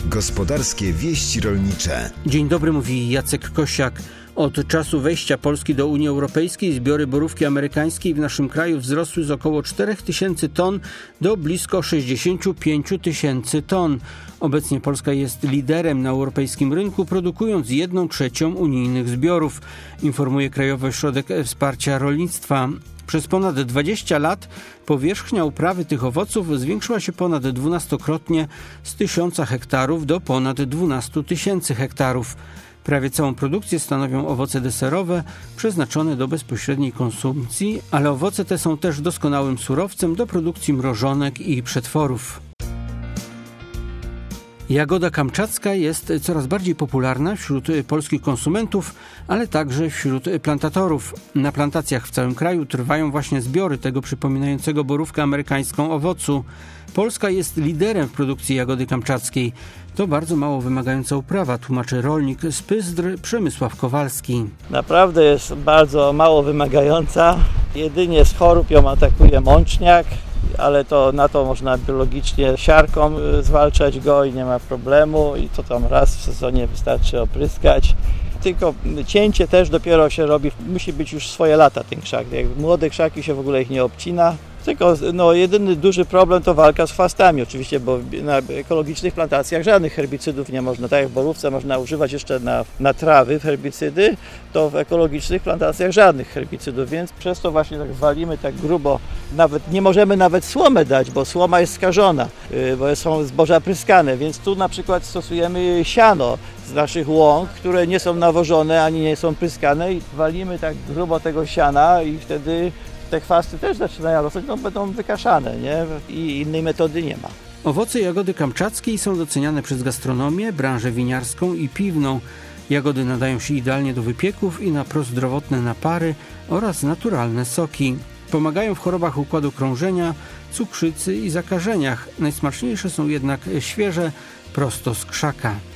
Gospodarskie wieści rolnicze. Dzień dobry, mówi Jacek Kosiak. Od czasu wejścia Polski do Unii Europejskiej zbiory borówki amerykańskiej w naszym kraju wzrosły z około 4000 ton do blisko 65 000 ton. Obecnie Polska jest liderem na europejskim rynku, produkując 1/3 unijnych zbiorów, informuje Krajowy Ośrodek Wsparcia Rolnictwa. Przez ponad 20 lat powierzchnia uprawy tych owoców zwiększyła się ponad 12-krotnie z 1000 hektarów do ponad 12 000 hektarów. Prawie całą produkcję stanowią owoce deserowe przeznaczone do bezpośredniej konsumpcji, ale owoce te są też doskonałym surowcem do produkcji mrożonek i przetworów. Jagoda kamczacka jest coraz bardziej popularna wśród polskich konsumentów, ale także wśród plantatorów. Na plantacjach w całym kraju trwają właśnie zbiory tego przypominającego borówkę amerykańską owocu. Polska jest liderem w produkcji jagody kamczackiej. To bardzo mało wymagająca uprawa, tłumaczy rolnik z Pyzdr Przemysław Kowalski. Naprawdę jest bardzo mało wymagająca. Jedynie z chorób ją atakuje mączniak, ale to na to można biologicznie siarką zwalczać go i nie ma problemu i to tam raz w sezonie wystarczy opryskać. Tylko cięcie też dopiero się robi, musi być już swoje lata ten krzak. Jak młode krzaki się w ogóle ich nie obcina. Tylko jedyny duży problem to walka z chwastami oczywiście, bo na ekologicznych plantacjach żadnych herbicydów nie można. Tak jak w borówce można używać jeszcze na trawy herbicydy, to w ekologicznych plantacjach żadnych herbicydów, więc przez to właśnie tak walimy tak grubo. Nie możemy nawet słomę dać, bo słoma jest skażona, bo są zboża pryskane, więc tu na przykład stosujemy siano z naszych łąk, które nie są nawożone ani nie są pryskane i walimy tak grubo tego siana i wtedy te chwasty też zaczynają rosnąć, będą wykaszane, nie? I innej metody nie ma. Owoce jagody kamczackiej są doceniane przez gastronomię, branżę winiarską i piwną. Jagody nadają się idealnie do wypieków i na prozdrowotne napary oraz naturalne soki. Pomagają w chorobach układu krążenia, cukrzycy i zakażeniach. Najsmaczniejsze są jednak świeże, prosto z krzaka.